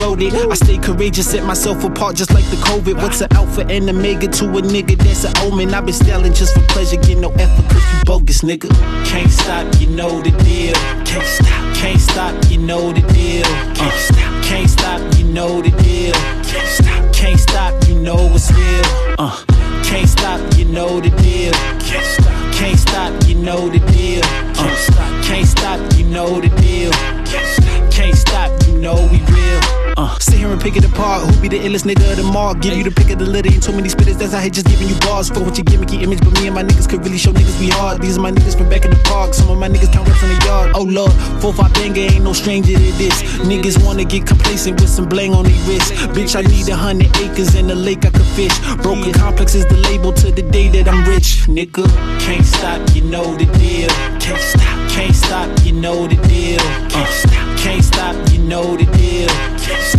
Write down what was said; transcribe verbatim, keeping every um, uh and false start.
loaded. I stay courageous, set myself apart just like the COVID. What's an alpha and omega to a nigga that's an omen? I've been styling just for pleasure, get no effort cause you bogus, nigga. Can't stop, you know the deal. Can't stop, can't stop, you know the deal. Can't stop, can't stop, you know the deal. Can't stop, can't stop, you know it's real. Uh, can't stop, you know the deal. Can't stop, can't stop, you know the deal. Can't stop, can't stop, you know the deal. Can't stop, can't stop, you know we real. Uh, sit here and pick it apart. Who be the illest nigga of the mark? Give you the pick of the litter. Ain't too many spitters. That's how I hate just giving you bars. For what you gimmicky image, but me and my niggas could really show niggas we hard. These are my niggas from back in the park. Some of my niggas count reps in the yard. Oh lord, four five banger ain't no stranger to this. Niggas wanna get complacent with some bling on their wrist. Bitch, I need a hundred acres in the lake I could fish. Broken complex is the label to the day that I'm rich. Nigga, can't stop, you know the deal. Can't stop, can't stop, you know the deal. Uh, can't stop, you know the deal.